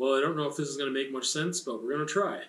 Well, I don't know if this is going to make much sense, but we're going to try.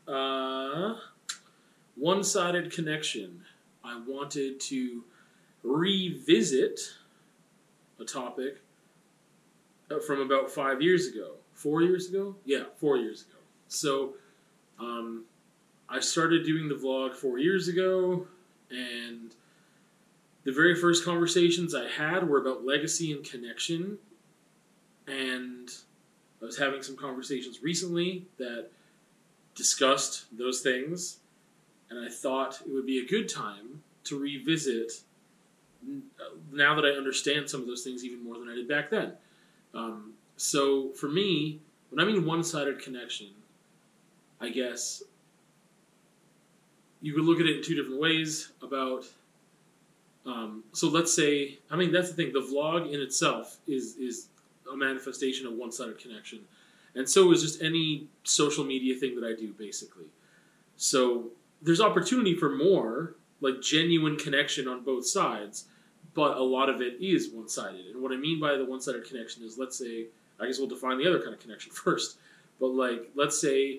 One-sided connection. I wanted to revisit a topic from about 5 years ago. 4 years ago? Yeah, 4 years ago. So, I started doing the vlog 4 years ago, and the very first conversations I had were about legacy and connection, and I was having some conversations recently that discussed those things, and I thought it would be a good time to revisit now that I understand some of those things even more than I did back then. So for me, when I mean one-sided connection, I guess you could look at it in two different ways about... so let's say, I mean, that's the thing, the vlog in itself is a manifestation of one-sided connection. And so is just any social media thing that I do, basically. So there's opportunity for more, like genuine connection on both sides, but a lot of it is one-sided. And what I mean by the one-sided connection is, let's say, I guess we'll define the other kind of connection first. But like, let's say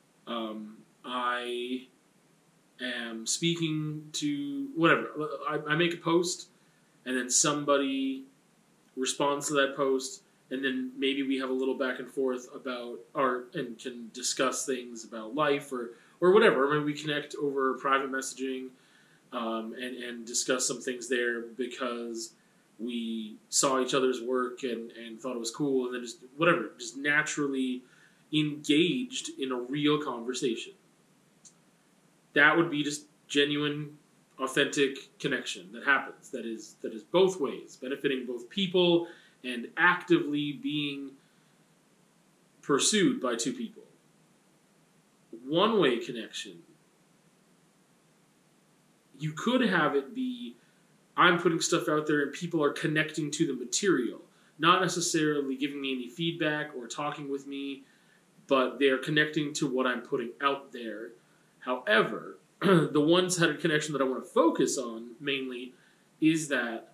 I am speaking to, whatever, I make a post, and then somebody responds to that post, and then maybe we have a little back and forth about art and can discuss things about life or whatever. Or maybe we connect over private messaging and discuss some things there because we saw each other's work and thought it was cool, and then just whatever, just naturally engaged in a real conversation. That would be just genuine, authentic connection that happens. That is both ways, benefiting both people and actively being pursued by two people. One-way connection, you could have it be, I'm putting stuff out there and people are connecting to the material, not necessarily giving me any feedback or talking with me, but they are connecting to what I'm putting out there. However, the one-sided connection that I want to focus on mainly is that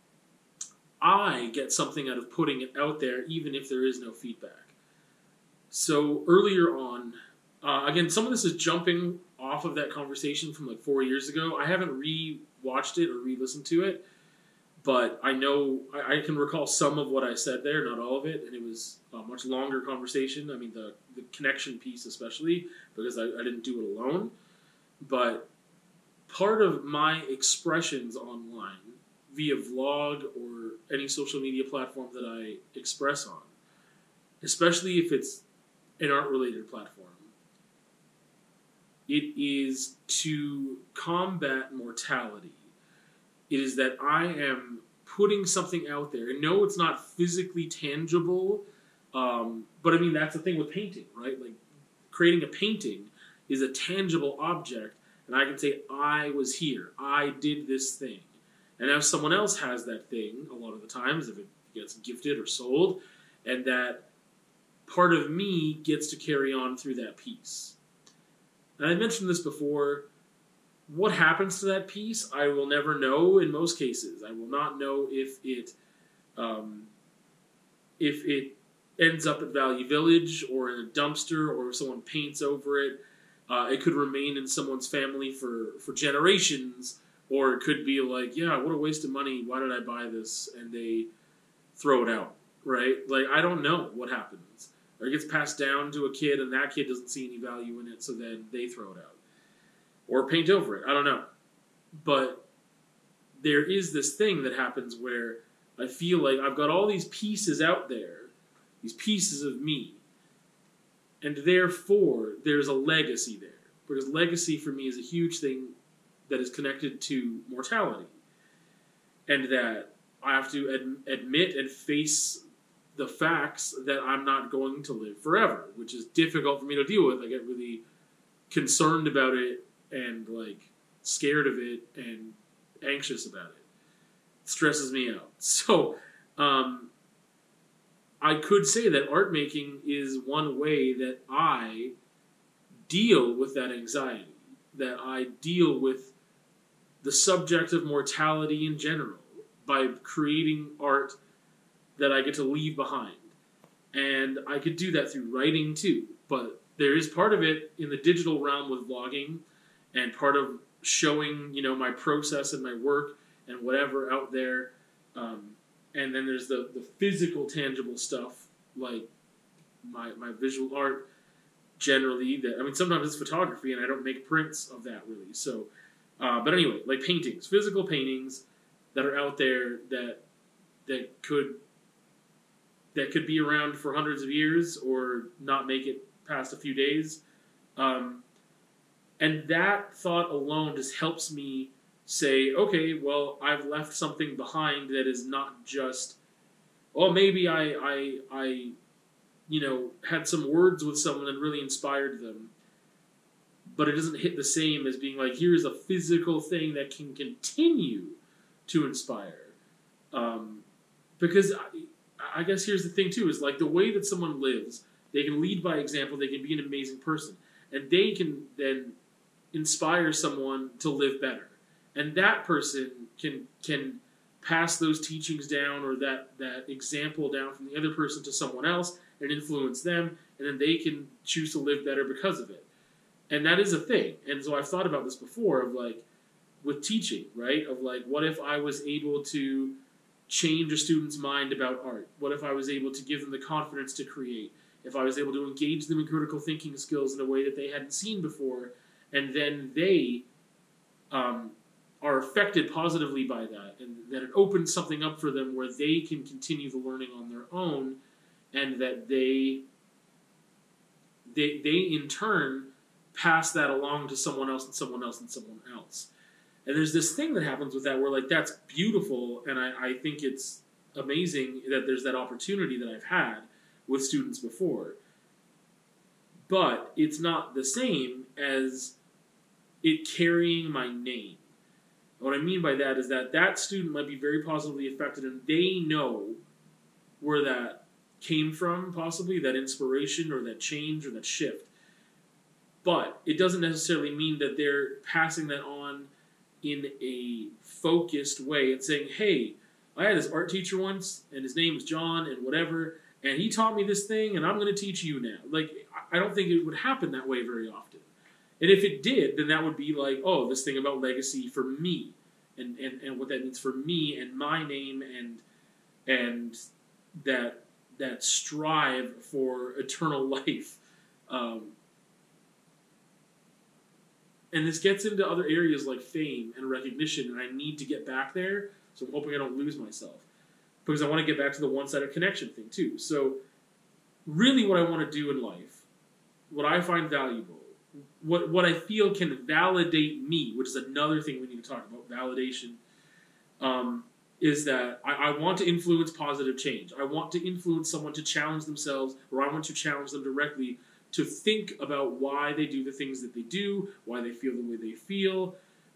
I get something out of putting it out there even if there is no feedback. So earlier on, again, some of this is jumping off of that conversation from like 4 years ago. I haven't re-watched it or re-listened to it, but I know I can recall some of what I said there, not all of it, and it was a much longer conversation. I mean, the connection piece especially, because I didn't do it alone. But part of my expressions online via vlog or any social media platform that I express on, especially if it's an art-related platform, it is to combat mortality. It is that I am putting something out there. And no, it's not physically tangible, but I mean, that's the thing with painting, right? Like, creating a painting is a tangible object, and I can say, I was here, I did this thing. And now someone else has that thing, a lot of the times, if it gets gifted or sold, and that part of me gets to carry on through that piece. And I mentioned this before, what happens to that piece, I will never know in most cases. I will not know if it ends up at Value Village or in a dumpster or if someone paints over it. It could remain in someone's family for generations, or it could be like, yeah, what a waste of money, why did I buy this? And they throw it out, right? Like, I don't know what happens. Or it gets passed down to a kid and that kid doesn't see any value in it, so then they throw it out. Or paint over it, I don't know. But there is this thing that happens where I feel like I've got all these pieces out there, these pieces of me, and therefore there's a legacy there. Because legacy for me is a huge thing that is connected to mortality. And that I have to admit and face the facts that I'm not going to live forever, which is difficult for me to deal with. I get really concerned about it and like scared of it and anxious about it. It stresses me out. So I could say that art making is one way that I deal with that anxiety, that I deal with the subject of mortality in general by creating art that I get to leave behind. And I could do that through writing too. But there is part of it in the digital realm with vlogging, and part of showing, my process and my work and whatever out there. And then there's the physical, tangible stuff, like my visual art generally. Sometimes it's photography, and I don't make prints of that really. So, but anyway, like paintings, physical paintings that are out there that could be around for hundreds of years or not make it past a few days. And that thought alone just helps me say, okay, well, I've left something behind that is not just, well, maybe I had some words with someone and really inspired them, but it doesn't hit the same as being like, here's a physical thing that can continue to inspire. Because I guess here's the thing too, is like the way that someone lives, they can lead by example, they can be an amazing person, and they can then inspire someone to live better. And that person can pass those teachings down, or that example down from the other person to someone else and influence them, and then they can choose to live better because of it. And that is a thing. And so I've thought about this before, of like, with teaching, right? Of like, what if I was able to change a student's mind about art? What if I was able to give them the confidence to create? If I was able to engage them in critical thinking skills in a way that they hadn't seen before, and then they are affected positively by that, and that it opens something up for them where they can continue the learning on their own, and that they in turn pass that along to someone else and someone else and someone else. And there's this thing that happens with that where, like, that's beautiful, and I think it's amazing that there's that opportunity that I've had with students before. But it's not the same as it carrying my name. What I mean by that is that student might be very positively affected, and they know where that came from, possibly, that inspiration or that change or that shift. But it doesn't necessarily mean that they're passing that on in a focused way and saying, hey, I had this art teacher once, and his name was John, and whatever, and he taught me this thing, and I'm going to teach you now. Like, I don't think it would happen that way very often. And if it did, then that would be like, oh, this thing about legacy for me, and what that means for me and my name, and that strive for eternal life. And this gets into other areas like fame and recognition, and I need to get back there, so I'm hoping I don't lose myself. Because I want to get back to the one-sided connection thing, too. So, really what I want to do in life, what I find valuable, what I feel can validate me, which is another thing we need to talk about, validation, is that I want to influence positive change. I want to influence someone to challenge themselves, or I want to challenge them directly to think about why they do the things that they do, why they feel the way they feel.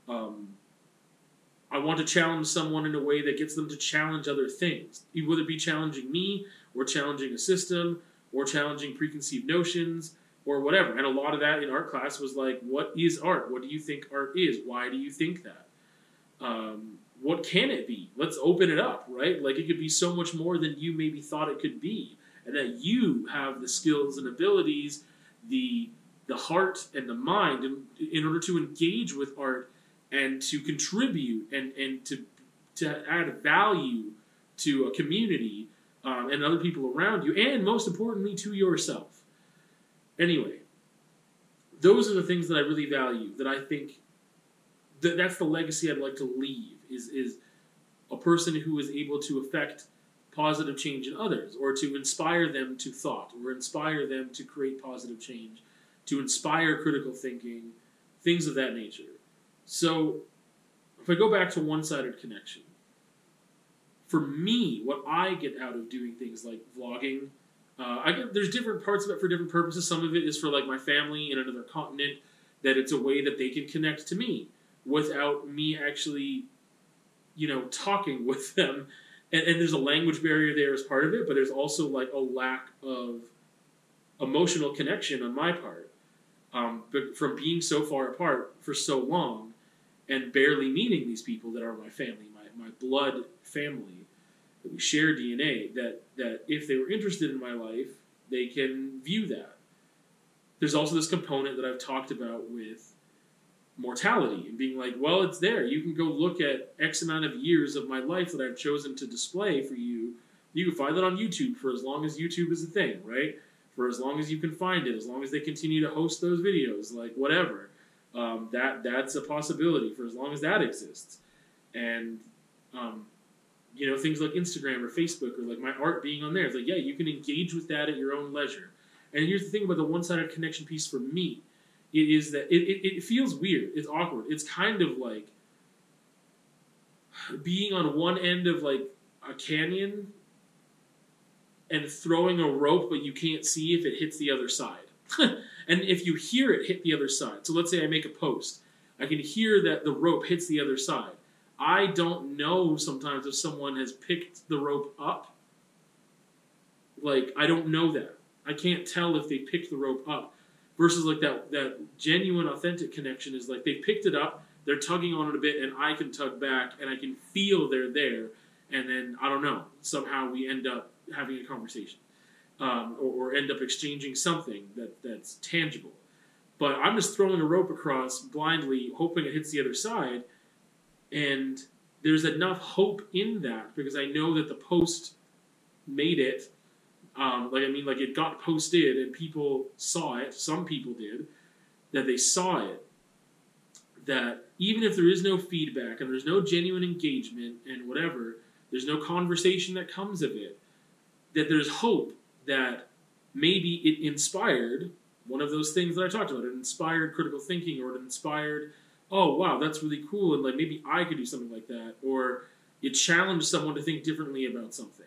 I want to challenge someone in a way that gets them to challenge other things, whether it be challenging me, or challenging a system, or challenging preconceived notions, or whatever. And a lot of that in art class was like, what is art? What do you think art is? Why do you think that? What can it be? Let's open it up, right? Like, it could be so much more than you maybe thought it could be. And that you have the skills and abilities, the heart and the mind in order to engage with art and to contribute and to add value to a community and other people around you, and most importantly, to yourself. Anyway, those are the things that I really value, that I think that's the legacy I'd like to leave, is a person who is able to affect positive change in others, or to inspire them to thought, or inspire them to create positive change, to inspire critical thinking, things of that nature. So, if I go back to one-sided connection, for me, what I get out of doing things like vlogging, there's different parts of it for different purposes. Some of it is for like my family in another continent, that it's a way that they can connect to me without me actually, talking with them. And there's a language barrier there as part of it, but there's also like a lack of emotional connection on my part. But from being so far apart for so long and barely meeting these people that are my family, my blood family, that we share DNA, that if they were interested in my life, they can view that. There's also this component that I've talked about with mortality and being like, well, it's there. You can go look at X amount of years of my life that I've chosen to display for you. You can find that on YouTube for as long as YouTube is a thing, right? For as long as you can find it, as long as they continue to host those videos, like whatever. That's a possibility for as long as that exists. And, things like Instagram or Facebook or like my art being on there. It's like, yeah, you can engage with that at your own leisure. And here's the thing about the one-sided connection piece for me. It is that it feels weird. It's awkward. It's kind of like being on one end of like a canyon and throwing a rope, but you can't see if it hits the other side. And if you hear it hit the other side, so let's say I make a post, I can hear that the rope hits the other side. I don't know sometimes if someone has picked the rope up. Like, I don't know that. I can't tell if they picked the rope up. Versus like that genuine, authentic connection is like they picked it up, they're tugging on it a bit, and I can tug back, and I can feel they're there, and then, I don't know, somehow we end up having a conversation. Or end up exchanging something that's tangible. But I'm just throwing a rope across blindly, hoping it hits the other side, and there's enough hope in that, because I know that the post made it. It got posted and people saw it, some people did, that they saw it, that even if there is no feedback and there's no genuine engagement and whatever, there's no conversation that comes of it, that there's hope that maybe it inspired one of those things that I talked about. It inspired critical thinking, or it inspired, oh, wow, that's really cool, and like maybe I could do something like that, or it challenged someone to think differently about something.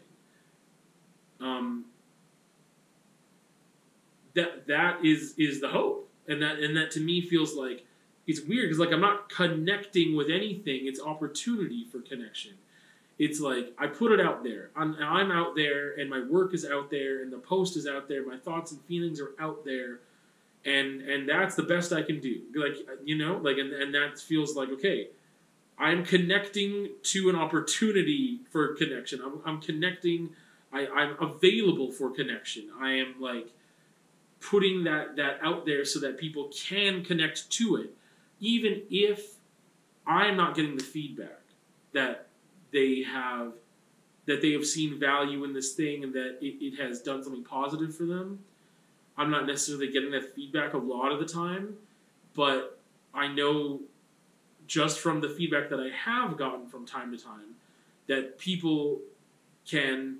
That is the hope, and that to me feels like it's weird because like I'm not connecting with anything. It's opportunity for connection. It's like I put it out there. I'm out there, and my work is out there, and the post is out there. My thoughts and feelings are out there, and that's the best I can do. And that feels like okay. I'm connecting to an opportunity for connection. I'm connecting. I'm available for connection. I am like putting that out there so that people can connect to it, even if I'm not getting the feedback that they have seen value in this thing and that it has done something positive for them. I'm not necessarily getting that feedback a lot of the time, but I know just from the feedback that I have gotten from time to time that people can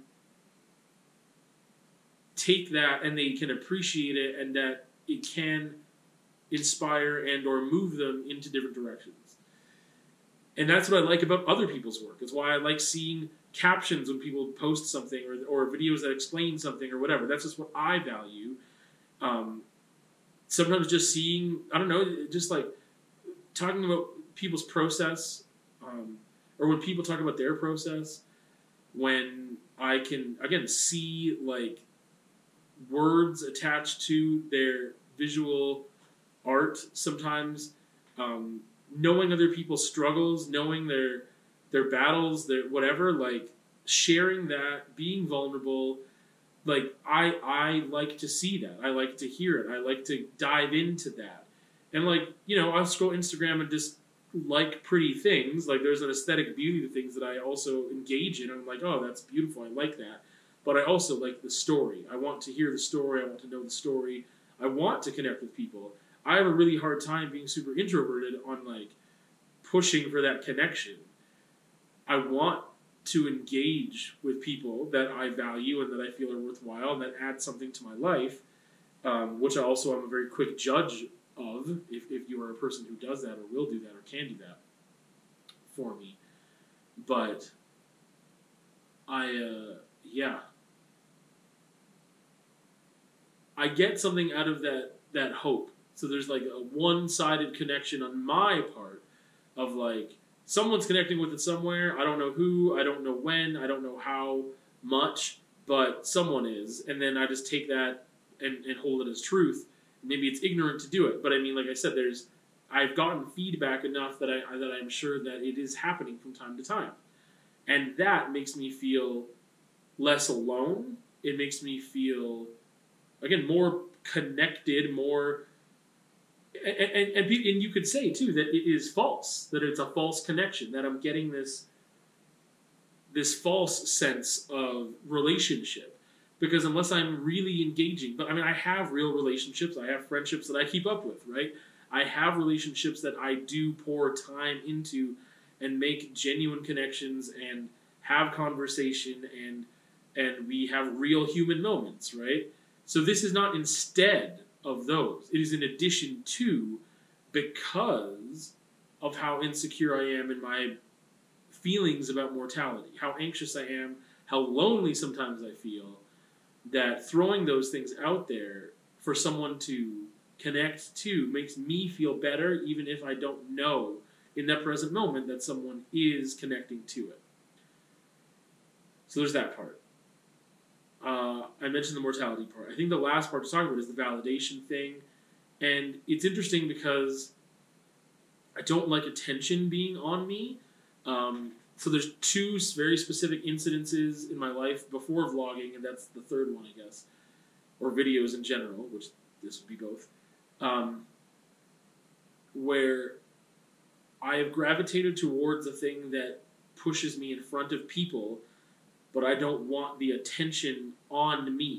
take that and they can appreciate it, and that it can inspire and or move them into different directions. And that's what I like about other people's work. It's why I like seeing captions when people post something, or videos that explain something or whatever. That's just what I value. Sometimes just seeing, I don't know, just like talking about people's process, or when people talk about their process, when I can, again, see like words attached to their visual art sometimes, knowing other people's struggles, knowing their battles, their whatever, like sharing that, being vulnerable, like I like to see that. I like to hear it. I like to dive into that. And like, I'll scroll Instagram and just like pretty things. Like there's an aesthetic beauty to things that I also engage in. I'm like, oh, that's beautiful. I like that. But I also like the story. I want to hear the story. I want to know the story. I want to connect with people. I have a really hard time being super introverted on like pushing for that connection. I want to engage with people that I value and that I feel are worthwhile and that add something to my life, which I also am a very quick judge of if you are a person who does that or will do that or can do that for me. But I get something out of that hope. So there's like a one-sided connection on my part of like someone's connecting with it somewhere. I don't know who, I don't know when, I don't know how much, but someone is. And then I just take that and hold it as truth. Maybe it's ignorant to do it, but I mean, like I said, I've gotten feedback enough that I'm sure that it is happening from time to time. And that makes me feel less alone. It makes me feel, again, more connected, more. And you could say, too, that it is false, that it's a false connection, that I'm getting this false sense of relationship. Because unless I'm really engaging, but I mean, I have real relationships, I have friendships that I keep up with, right? I have relationships that I do pour time into and make genuine connections and have conversation and we have real human moments, right? So this is not instead of those. It is in addition to, because of how insecure I am in my feelings about mortality, how anxious I am, how lonely sometimes I feel, that throwing those things out there for someone to connect to makes me feel better, even if I don't know in that present moment that someone is connecting to it. So there's that part. I mentioned the mortality part. I think the last part to talk about is the validation thing. And it's interesting because I don't like attention being on me. So there's two very specific incidences in my life before vlogging, and that's the third one, I guess. Or videos in general, which this would be both. Where I have gravitated towards a thing that pushes me in front of people, but I don't want the attention on me.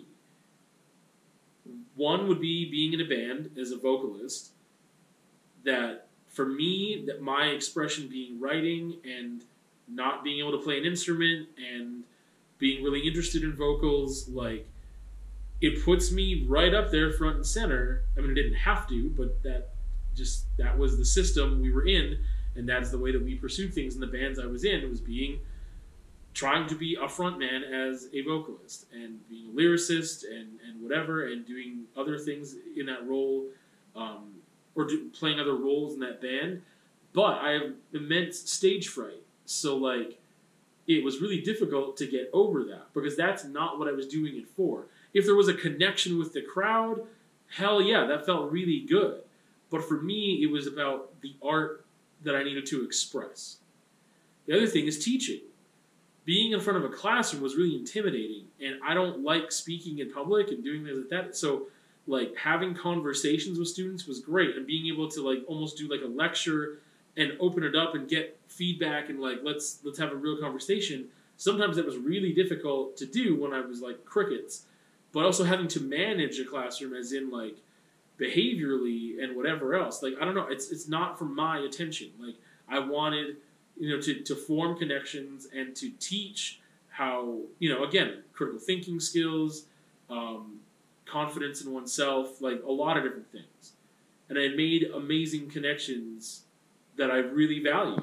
One would be being in a band as a vocalist, that for me, that my expression being writing and not being able to play an instrument and being really interested in vocals, like, it puts me right up there front and center. I mean, it didn't have to, but that was the system we were in, and that's the way that we pursued things in the bands I was in. It was trying to be a front man as a vocalist and being a lyricist and whatever, and doing other things in that role, playing other roles in that band. But I have immense stage fright. So, like, it was really difficult to get over that because that's not what I was doing it for. If there was a connection with the crowd, hell yeah, that felt really good. But for me, it was about the art that I needed to express. The other thing is teaching. Being in front of a classroom was really intimidating, and I don't like speaking in public and doing things like that. So, like, having conversations with students was great, and being able to, like, almost do like a lecture and open it up and get feedback and, like, let's have a real conversation. Sometimes that was really difficult to do when I was like crickets, but also having to manage a classroom, as in, like, behaviorally and whatever else. Like, I don't know, it's not for my attention. Like, I wanted, to form connections and to teach how, again, critical thinking skills, confidence in oneself, like a lot of different things. And I made amazing connections that I really value.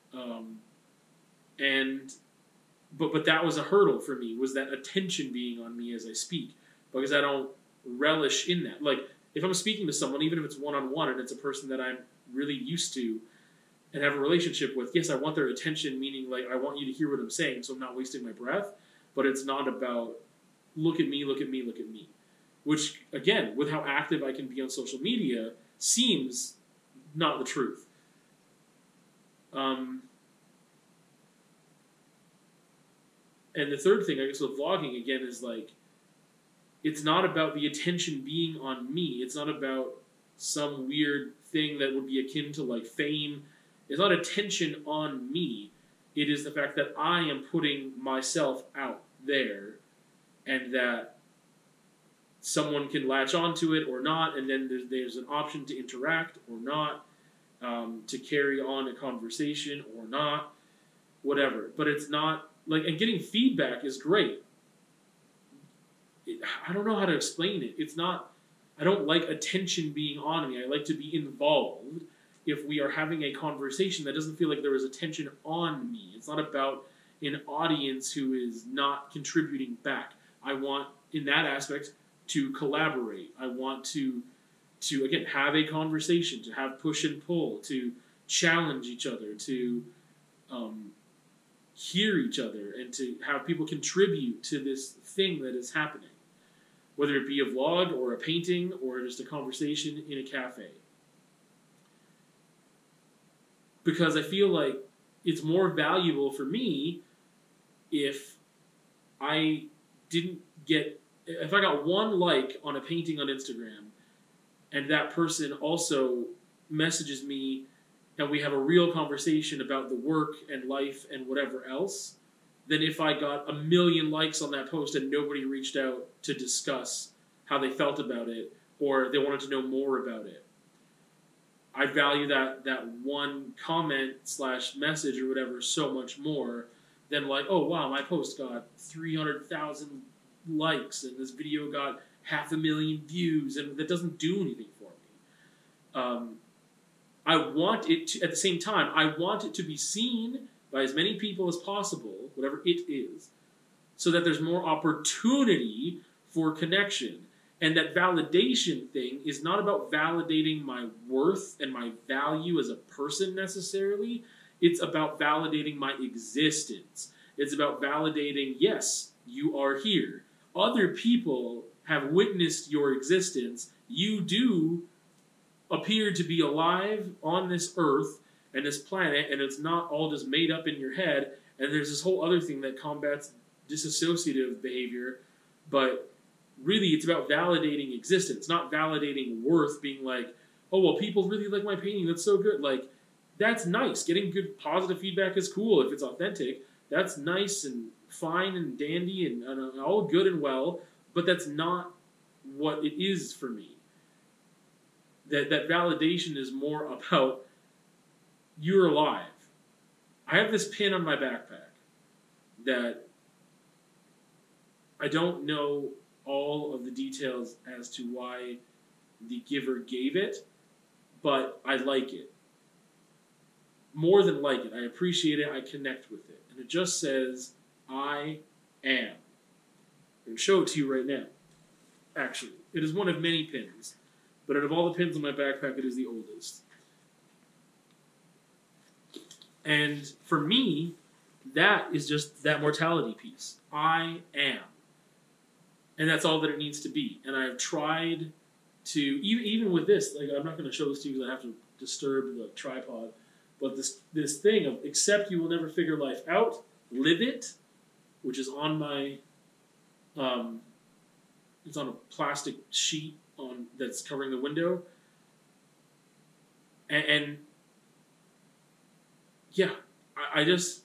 But that was a hurdle for me, was that attention being on me as I speak, because I don't relish in that. Like, if I'm speaking to someone, even if it's one-on-one and it's a person that I'm really used to and have a relationship with, yes, I want their attention, meaning, like, I want you to hear what I'm saying so I'm not wasting my breath, but it's not about look at me, look at me, look at me. Which, again, with how active I can be on social media, seems not the truth. And the third thing, I guess, with vlogging, again, is, like, it's not about the attention being on me. It's not about some weird thing that would be akin to, like, fame. It's not attention on me. It is the fact that I am putting myself out there, and that someone can latch onto it or not, and then there's an option to interact or not, to carry on a conversation or not, whatever. But it's not, like, and getting feedback is great. I don't know how to explain it. It's not, I don't like attention being on me. I like to be involved. If we are having a conversation, that doesn't feel like there is attention on me. It's not about an audience who is not contributing back. I want, in that aspect, to collaborate. I want to again, have a conversation, to have push and pull, to challenge each other, to hear each other, and to have people contribute to this thing that is happening. Whether it be a vlog or a painting or just a conversation in a cafe. Because I feel like it's more valuable for me if I didn't get, if I got one like on a painting on Instagram, and that person also messages me, and we have a real conversation about the work and life and whatever else, than if I got 1,000,000 likes on that post and nobody reached out to discuss how they felt about it or they wanted to know more about it. I value that one comment / message or whatever so much more than like, oh wow, my post got 300,000 likes and this video got 500,000 views, and that doesn't do anything for me. I want it to, at the same time, I want it to be seen by as many people as possible, whatever it is, so that there's more opportunity for connection. And that validation thing is not about validating my worth and my value as a person necessarily. It's about validating my existence. It's about validating, yes, you are here. Other people have witnessed your existence. You do appear to be alive on this earth and this planet, and it's not all just made up in your head. And there's this whole other thing that combats dissociative behavior, but really it's about validating existence, not validating worth, being like, oh, well, people really like my painting, that's so good. Like, that's nice. Getting good positive feedback is cool if it's authentic. That's nice and fine and dandy and all good and well, but that's not what it is for me. That validation is more about you're alive. I have this pin on my backpack that I don't know all of the details as to why the giver gave it, but I like it. More than like it. I appreciate it. I connect with it. And it just says, I am. I'm going to show it to you right now. Actually, it is one of many pins. But out of all the pins in my backpack, it is the oldest. And for me, that is just that mortality piece. I am. And that's all that it needs to be. And I've tried to, even with this, like I'm not going to show this to you because I have to disturb the tripod, but this thing of accept you will never figure life out, live it, which is on my, it's on a plastic sheet that's covering the window. And yeah, I just,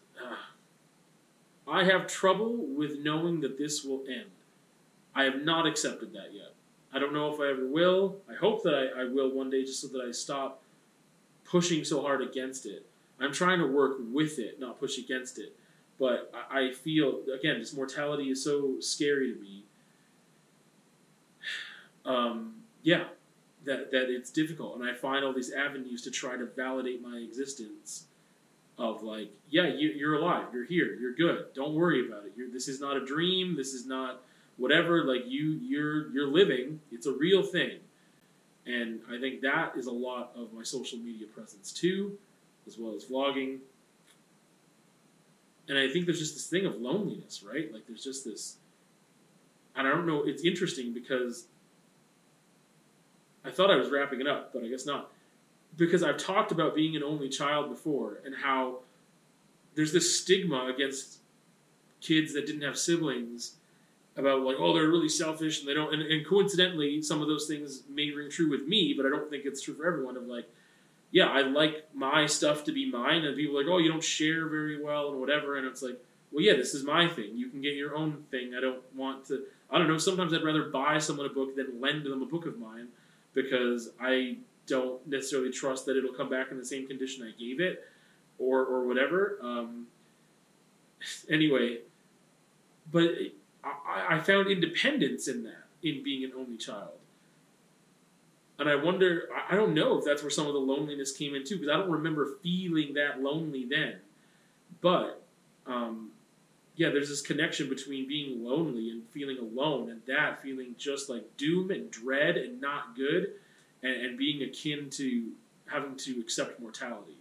I have trouble with knowing that this will end. I have not accepted that yet. I don't know if I ever will. I hope that I will one day, just so that I stop pushing so hard against it. I'm trying to work with it, not push against it. But I feel, again, this mortality is so scary to me. Yeah, that it's difficult. And I find all these avenues to try to validate my existence of like, yeah, you're alive, you're here, you're good, don't worry about it. This is not a dream, this is not whatever, like you're living, it's a real thing. And I think that is a lot of my social media presence too, as well as vlogging. And I think there's just this thing of loneliness, right? Like there's just this, and I don't know, it's interesting because I thought I was wrapping it up, but I guess not. Because I've talked about being an only child before and how there's this stigma against kids that didn't have siblings about like, oh, they're really selfish and they don't, and coincidentally, some of those things may ring true with me, but I don't think it's true for everyone. Of like, yeah, I like my stuff to be mine, and people are like, oh, you don't share very well and whatever, and it's like, well, yeah, this is my thing. You can get your own thing. I don't want to, I don't know, sometimes I'd rather buy someone a book than lend them a book of mine because I don't necessarily trust that it'll come back in the same condition I gave it or whatever. Anyway, but I found independence in that, in being an only child. And I wonder, I don't know if that's where some of the loneliness came in too, because I don't remember feeling that lonely then. But, yeah, there's this connection between being lonely and feeling alone, and that feeling just like doom and dread and not good, and being akin to having to accept mortality.